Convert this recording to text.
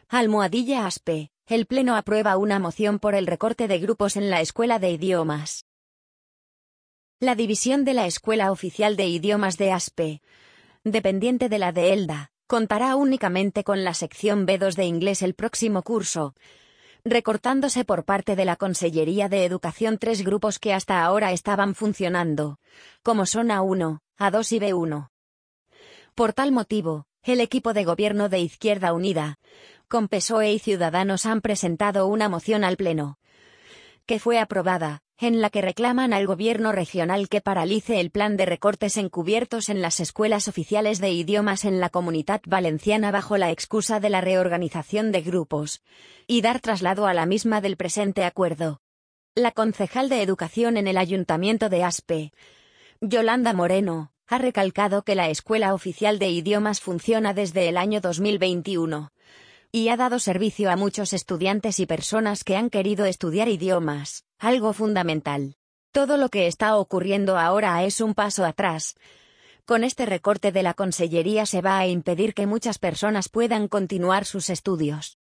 Almohadilla ASPE. El Pleno aprueba una moción por el recorte de grupos en la Escuela de Idiomas. La división de la Escuela Oficial de Idiomas de ASPE, dependiente de la de ELDA, contará únicamente con la sección B2 de inglés el próximo curso, recortándose por parte de la Consellería de Educación 3 grupos que hasta ahora estaban funcionando, como son A1, A2 y B1. Por tal motivo, el equipo de gobierno de Izquierda Unida, con PSOE y Ciudadanos han presentado una moción al Pleno, que fue aprobada, en la que reclaman al gobierno regional que paralice el plan de recortes encubiertos en las escuelas oficiales de idiomas en la Comunitat Valenciana bajo la excusa de la reorganización de grupos, y dar traslado a la misma del presente acuerdo. La concejal de Educación en el Ayuntamiento de ASPE, Yolanda Moreno, ha recalcado que la Escuela Oficial de Idiomas funciona desde el año 2021. Y ha dado servicio a muchos estudiantes y personas que han querido estudiar idiomas, algo fundamental. Todo lo que está ocurriendo ahora es un paso atrás. Con este recorte de la Consellería se va a impedir que muchas personas puedan continuar sus estudios.